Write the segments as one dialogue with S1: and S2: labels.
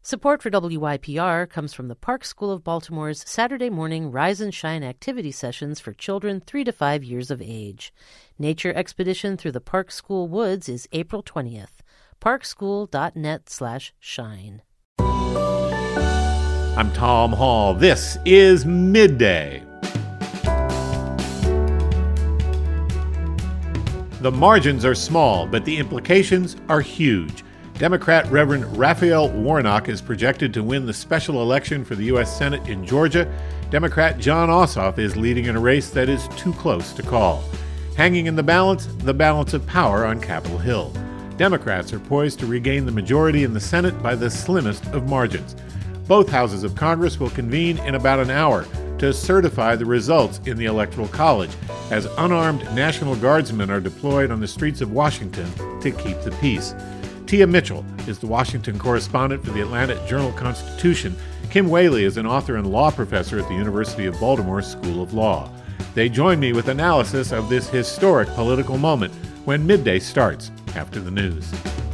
S1: Support for WYPR comes from the Park School of Baltimore's Saturday morning Rise and Shine activity sessions for children 3 to 5 years of age. Nature expedition through the Park School woods is April 20th. parkschool.net/shine.
S2: I'm Tom Hall. This is Midday. The margins are small, but the implications are huge. Democrat Reverend Raphael Warnock is projected to win the special election for the U.S. Senate in Georgia. Democrat Jon Ossoff is leading in a race that is too close to call. Hanging in the balance of power on Capitol Hill. Democrats are poised to regain the majority in the Senate by the slimmest of margins. Both houses of Congress will convene in about an hour to certify the results in the Electoral College, as unarmed National Guardsmen are deployed on the streets of Washington to keep the peace. Tia Mitchell is the Washington correspondent for the Atlanta Journal-Constitution. Kim Whaley is an author and law professor at the University of Baltimore School of Law. They join me with analysis of this historic political moment when Midday starts after the news.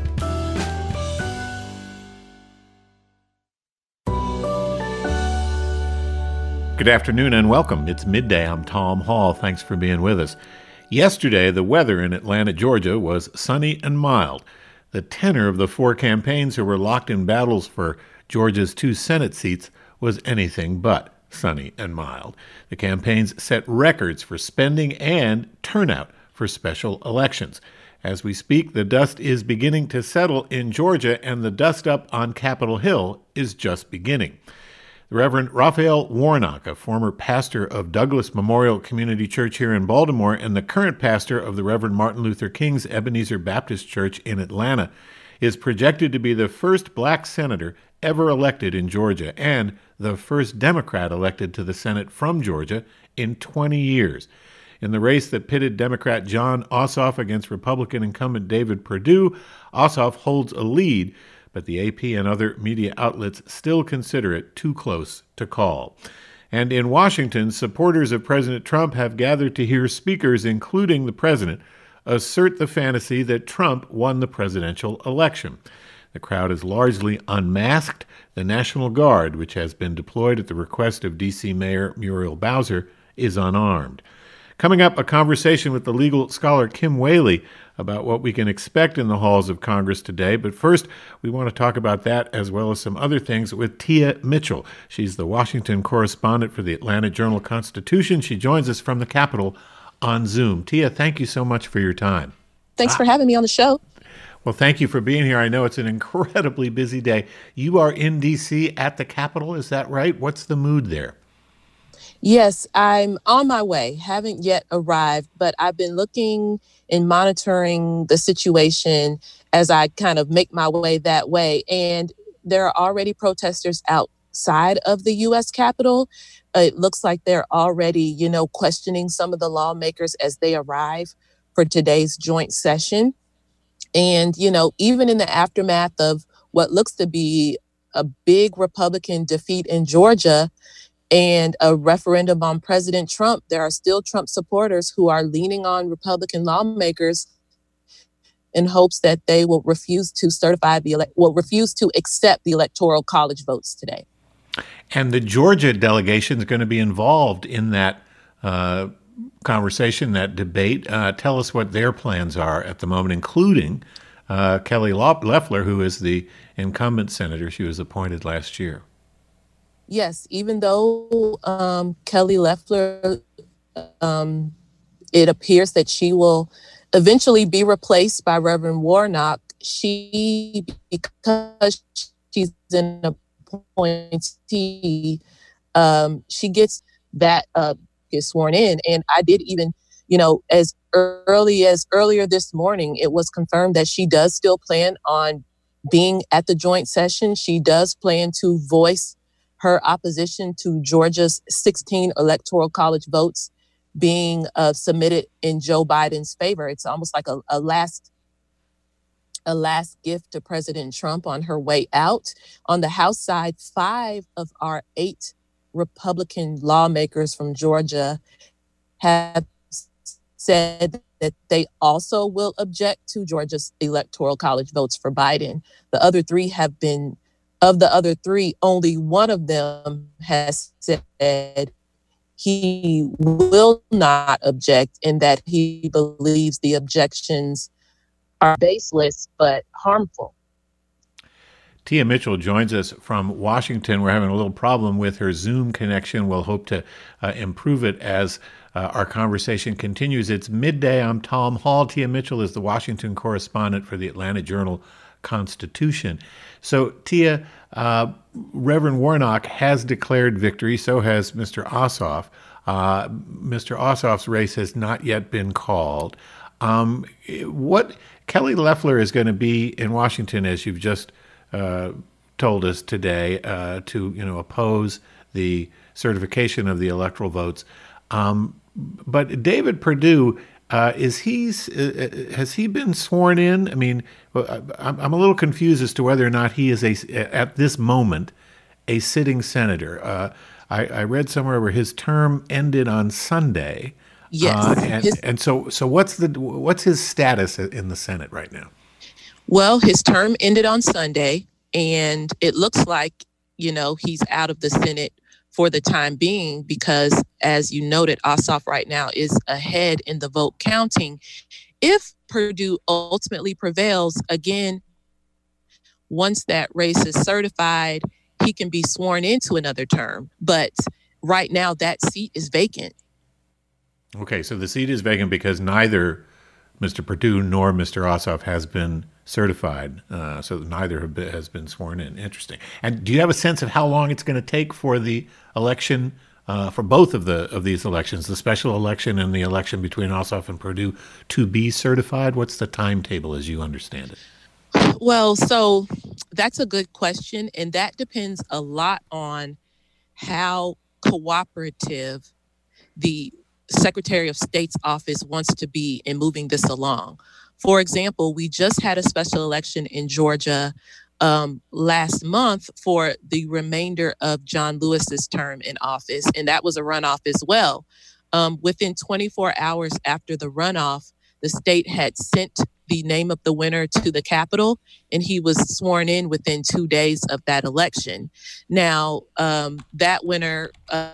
S2: Good afternoon and welcome. It's Midday. I'm Tom Hall. Thanks for being with us. Yesterday, the weather in Atlanta, Georgia was sunny and mild. The tenor of the four campaigns who were locked in battles for Georgia's 2 Senate seats was anything but sunny and mild. The campaigns set records for spending and turnout for special elections. As we speak, the dust is beginning to settle in Georgia, and the dust up on Capitol Hill is just beginning. The Reverend Raphael Warnock, a former pastor of Douglas Memorial Community Church here in Baltimore and the current pastor of the Reverend Martin Luther King's Ebenezer Baptist Church in Atlanta, is projected to be the first black senator ever elected in Georgia and the first Democrat elected to the Senate from Georgia in 20 years. In the race that pitted Democrat Jon Ossoff against Republican incumbent David Perdue, Ossoff holds a lead, but the AP and other media outlets still consider it too close to call. And in Washington, supporters of President Trump have gathered to hear speakers, including the president, assert the fantasy that Trump won the presidential election. The crowd is largely unmasked. The National Guard, which has been deployed at the request of D.C. Mayor Muriel Bowser, is unarmed. Coming up, a conversation with the legal scholar Kim Whaley about what we can expect in the halls of Congress today. But first, we want to talk about that as well as some other things with Tia Mitchell. She's the Washington correspondent for the Atlanta Journal-Constitution. She joins us from the Capitol on Zoom. Tia, thank you so much for your time.
S3: Thanks for having me on the show.
S2: Well, thank you for being here. I know it's an incredibly busy day. You are in D.C. at the Capitol, is that right? What's the mood there?
S3: Yes, I'm on my way. Haven't yet arrived, but I've been looking and monitoring the situation as I kind of make my way that way. And there are already protesters outside of the U.S. Capitol. It looks like they're already, questioning some of the lawmakers as they arrive for today's joint session. And, even in the aftermath of what looks to be a big Republican defeat in Georgia, and a referendum on President Trump, there are still Trump supporters who are leaning on Republican lawmakers in hopes that they will refuse to accept the Electoral College votes today.
S2: And the Georgia delegation is going to be involved in that conversation, that debate. Tell us what their plans are at the moment, including Kelly Loeffler, who is the incumbent senator. She was appointed last year.
S3: Yes, even though Kelly Loeffler, it appears that she will eventually be replaced by Reverend Warnock, because she's an appointee, she gets sworn in. And I did even, as early as earlier this morning, it was confirmed that she does still plan on being at the joint session. She does plan to voice her opposition to Georgia's 16 Electoral College votes being submitted in Joe Biden's favor. It's almost like a last gift to President Trump on her way out. On the House side, 5 of our 8 Republican lawmakers from Georgia have said that they also will object to Georgia's Electoral College votes for Biden. The other 3 have been of the other three, only one of them has said he will not object and that he believes the objections are baseless but harmful.
S2: Tia Mitchell joins us from Washington. We're having a little problem with her Zoom connection. We'll hope to improve it as our conversation continues. It's midday. I'm Tom Hall. Tia Mitchell is the Washington correspondent for the Atlanta Journal-Constitution. So, Tia, Reverend Warnock has declared victory. So has Mr. Ossoff. Mr. Ossoff's race has not yet been called. What Kelly Loeffler is going to be in Washington, as you've just told us today, to oppose the certification of the electoral votes. But David Perdue, has he been sworn in? I mean, I'm a little confused as to whether or not he is at this moment a sitting senator. I read somewhere where his term ended on Sunday.
S3: Yes.
S2: So what's his status in the Senate right now?
S3: Well, his term ended on Sunday, and it looks like, he's out of the Senate for the time being because, as you noted, Ossoff right now is ahead in the vote counting. If Perdue ultimately prevails, again, once that race is certified, he can be sworn into another term. But right now, that seat is vacant.
S2: Okay, so the seat is vacant because neither Mr. Perdue nor Mr. Ossoff has been certified, so neither has been sworn in. Interesting. And do you have a sense of how long it's going to take for the election, for both of these elections, the special election and the election between Ossoff and Perdue, to be certified? What's the timetable as you understand it?
S3: Well, so that's a good question, and that depends a lot on how cooperative the Secretary of State's office wants to be in moving this along. For example, we just had a special election in Georgia last month for the remainder of John Lewis's term in office, and that was a runoff as well. Within 24 hours after the runoff, the state had sent the name of the winner to the Capitol, and he was sworn in within 2 days of that election. Now, that winner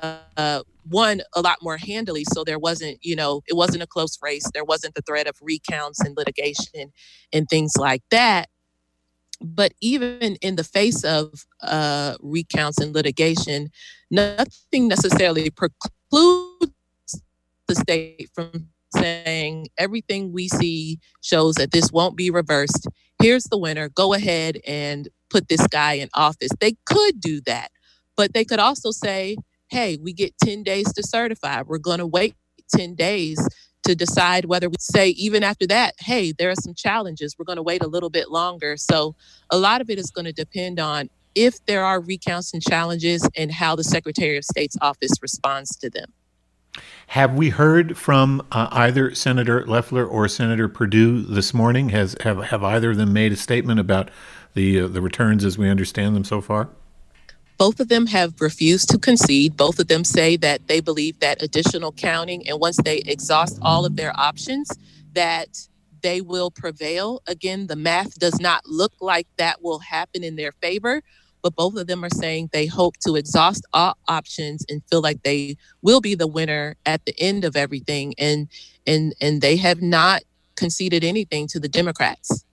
S3: won a lot more handily, so there wasn't, it wasn't a close race. There wasn't the threat of recounts and litigation and things like that. But even in the face of recounts and litigation, nothing necessarily precludes the state from saying everything we see shows that this won't be reversed. Here's the winner. Go ahead and put this guy in office. They could do that, but they could also say, hey, we get 10 days to certify. We're going to wait 10 days to decide whether we say, even after that, hey, there are some challenges. We're going to wait a little bit longer. So a lot of it is going to depend on if there are recounts and challenges and how the Secretary of State's office responds to them.
S2: Have we heard from either Senator Loeffler or Senator Perdue this morning? Have either of them made a statement about the returns as we understand them so far?
S3: Both of them have refused to concede. Both of them say that they believe that additional counting, and once they exhaust all of their options, that they will prevail. Again, the math does not look like that will happen in their favor, but both of them are saying they hope to exhaust all options and feel like they will be the winner at the end of everything. And they have not conceded anything to the Democrats.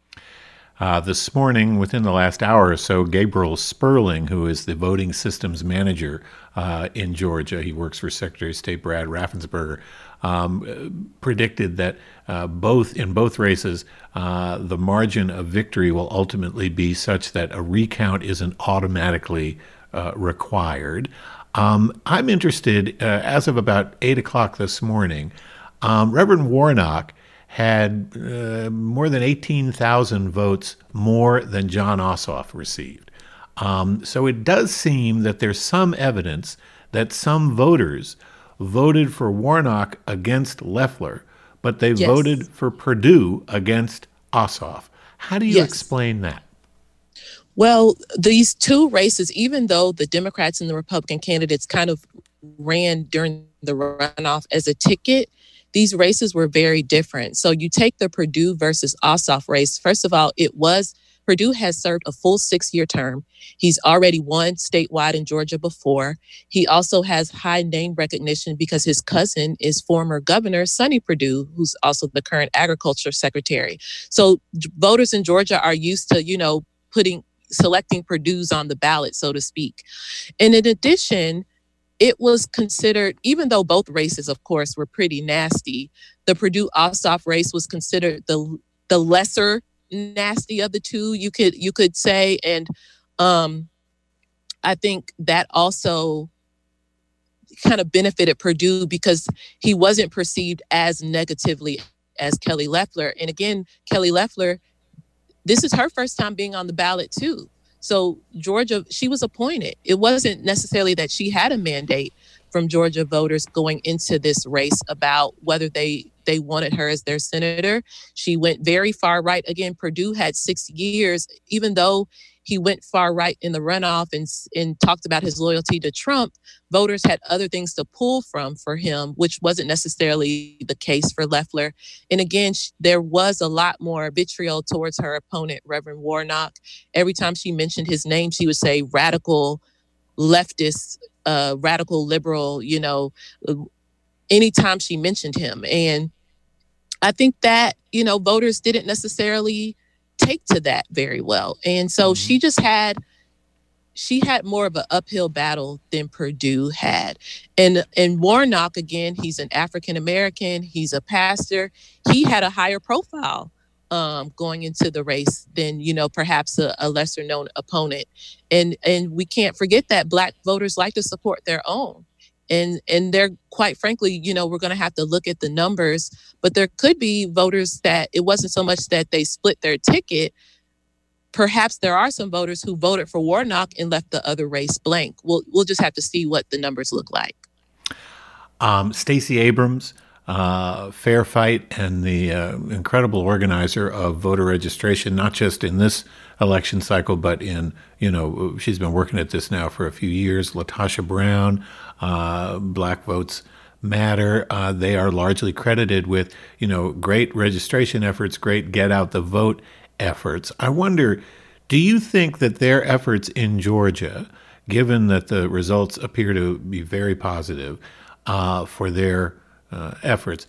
S2: This morning, within the last hour or so, Gabriel Sperling, who is the voting systems manager in Georgia, he works for Secretary of State Brad Raffensperger, predicted that in both races, the margin of victory will ultimately be such that a recount isn't automatically required. I'm interested, as of about 8 o'clock this morning, Reverend Warnock had more than 18,000 votes more than John Ossoff received. So it does seem that there's some evidence that some voters voted for Warnock against Loeffler, but they voted for Perdue against Ossoff. How do you explain that?
S3: Well, these two races, even though the Democrats and the Republican candidates kind of ran during the runoff as a ticket, these races were very different. So you take the Perdue versus Ossoff race. First of all, it was Perdue has served a full 6-year term. He's already won statewide in Georgia before. He also has high name recognition because his cousin is former Governor Sonny Perdue, who's also the current Agriculture Secretary. So voters in Georgia are used to, selecting Perdue's on the ballot, so to speak. And in addition, it was considered, even though both races, of course, were pretty nasty, the Perdue Ossoff race was considered the lesser nasty of the two, you could say. And I think that also kind of benefited Perdue because he wasn't perceived as negatively as Kelly Loeffler. And again, Kelly Loeffler, this is her first time being on the ballot too. So Georgia, she was appointed. It wasn't necessarily that she had a mandate from Georgia voters going into this race about whether they wanted her as their senator. She went very far right. Again, Perdue had 6 years, even though he went far right in the runoff and talked about his loyalty to Trump, voters had other things to pull from for him, which wasn't necessarily the case for Loeffler. And again, there was a lot more vitriol towards her opponent, Reverend Warnock. Every time she mentioned his name, she would say radical leftist, radical liberal, anytime she mentioned him. And I think that, voters didn't necessarily take to that very well. And so she had more of an uphill battle than Perdue had. And Warnock, again, he's an African-American, he's a pastor. He had a higher profile going into the race than, perhaps a lesser known opponent. And we can't forget that Black voters like to support their own. And they're, quite frankly, we're going to have to look at the numbers, but there could be voters that it wasn't so much that they split their ticket. Perhaps there are some voters who voted for Warnock and left the other race blank. We'll just have to see what the numbers look like.
S2: Stacey Abrams, fair fight, and the incredible organizer of voter registration, not just in this election cycle, but in, she's been working at this now for a few years. LaTosha Brown, Black Votes Matter, they are largely credited with, great registration efforts, great get out the vote efforts. I wonder, do you think that their efforts in Georgia, given that the results appear to be very positive for their efforts,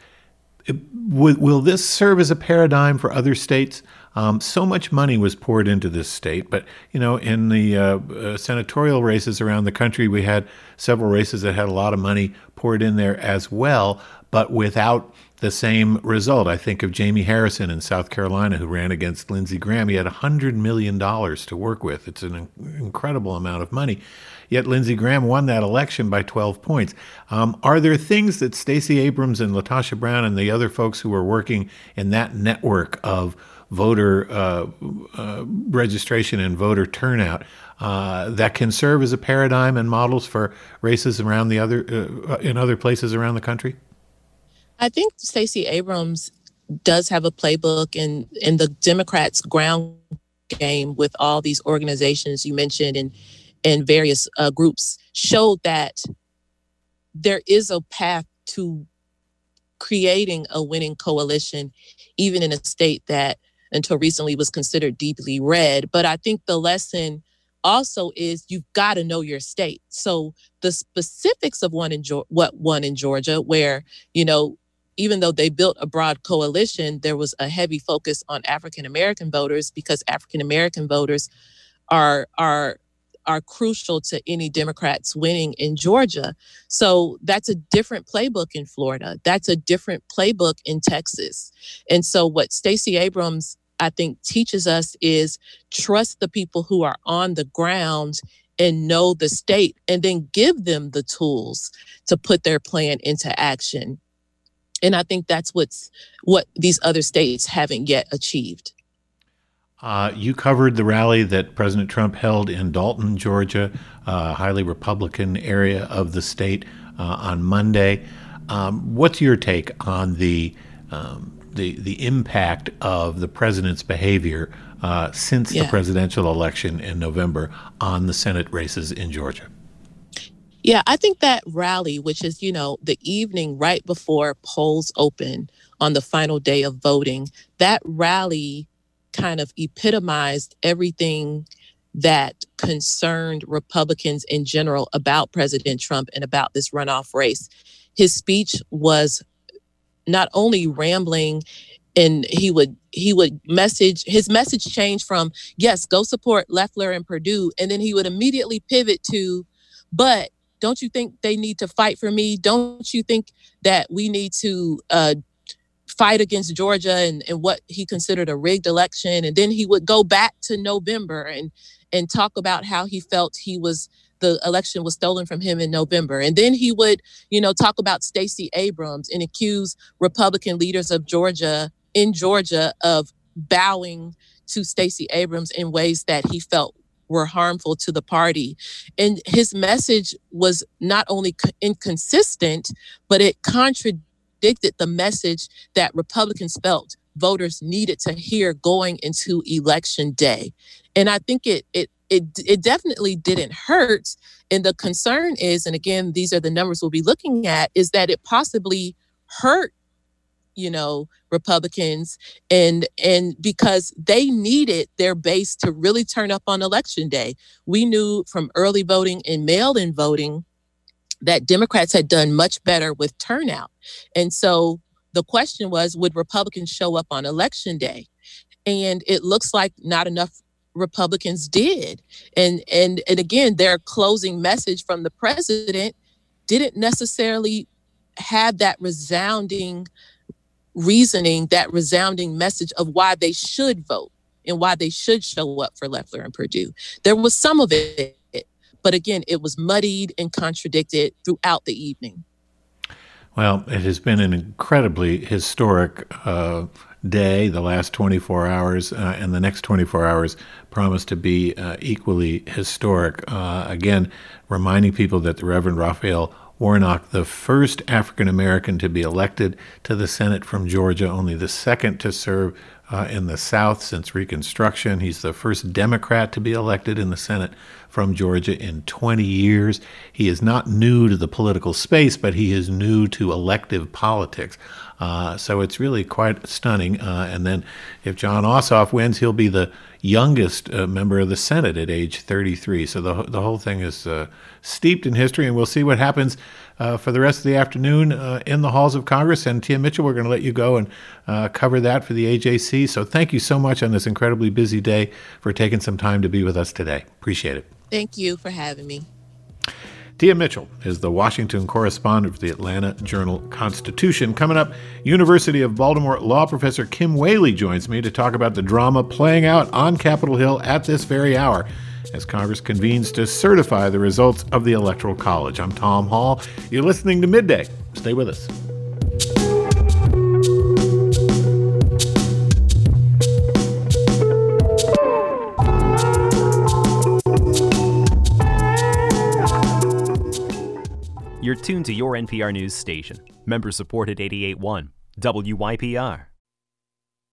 S2: will this serve as a paradigm for other states? So much money was poured into this state, but in the senatorial races around the country, we had several races that had a lot of money poured in there as well, but without the same result. I think of Jamie Harrison in South Carolina, who ran against Lindsey Graham. He had $100 million to work with. It's an incredible amount of money. Yet Lindsey Graham won that election by 12 points. Are there things that Stacey Abrams and LaTosha Brown and the other folks who are working in that network of voter registration and voter turnout that can serve as a paradigm and models for races around in other places around the country?
S3: I think Stacey Abrams does have a playbook in the Democrats' ground game with all these organizations you mentioned and various groups showed that there is a path to creating a winning coalition, even in a state that until recently was considered deeply red. But I think the lesson also is you've got to know your state. So the specifics of what won in Georgia, where, even though they built a broad coalition, there was a heavy focus on African-American voters because African-American voters are crucial to any Democrats winning in Georgia. So that's a different playbook in Florida. That's a different playbook in Texas. And so what Stacey Abrams, I think, teaches us is trust the people who are on the ground and know the state, and then give them the tools to put their plan into action. And I think that's what these other states haven't yet achieved.
S2: You covered the rally that President Trump held in Dalton, Georgia, a highly Republican area of the state, on Monday. What's your take on the impact of the president's behavior since the presidential election in November on the Senate races in Georgia?
S3: Yeah, I think that rally, which is, the evening right before polls open on the final day of voting, that rally kind of epitomized everything that concerned Republicans in general about President Trump and about this runoff race. His speech was not only rambling, and he would his message changed from, yes, go support Loeffler and Perdue, and then he would immediately pivot to, but don't you think they need to fight for me? Don't you think that we need to fight against Georgia and what he considered a rigged election? And then he would go back to November and talk about how he felt the election was stolen from him in November. And then he would, talk about Stacey Abrams and accuse Republican leaders of Georgia of bowing to Stacey Abrams in ways that he felt were harmful to the party. And his message was not only inconsistent, but it contradicted the message that Republicans felt voters needed to hear going into Election Day. And I think it definitely didn't hurt. And the concern is, and again, these are the numbers we'll be looking at, is that it possibly hurt, Republicans, and because they needed their base to really turn up on Election Day. We knew from early voting and mail-in voting that Democrats had done much better with turnout. And so the question was, would Republicans show up on Election Day? And it looks like not enough Republicans did. And again, their closing message from the president didn't necessarily have that resounding reasoning, that resounding message of why they should vote and why they should show up for Loeffler and Perdue. There was some of it, but again, it was muddied and contradicted throughout the evening.
S2: Well, it has been an incredibly historic day, the last 24 hours, and the next 24 hours promise to be equally historic. Again, reminding people that the Reverend Raphael Warnock, the first African-American to be elected to the Senate from Georgia, only the second to serve in the South since Reconstruction. He's the first Democrat to be elected in the Senate from Georgia in 20 years. He is not new to the political space, but he is new to elective politics. So it's really quite stunning. And then if Jon Ossoff wins, he'll be the youngest member of the Senate at age 33. So the whole thing is steeped in history, and we'll see what happens for the rest of the afternoon in the halls of Congress. And Tia Mitchell, we're going to let you go and cover that for the AJC. So thank you so much on this incredibly busy day for taking some time to be with us today. Appreciate it.
S3: Thank you for having me.
S2: Tia Mitchell is the Washington correspondent for the Atlanta Journal-Constitution. Coming up, University of Baltimore law professor Kim Whaley joins me to talk about the drama playing out on Capitol Hill at this very hour as Congress convenes to certify the results of the Electoral College. I'm Tom Hall. You're listening to Midday. Stay with us.
S4: You're tuned to your NPR News station. Member-supported 88.1 WYPR.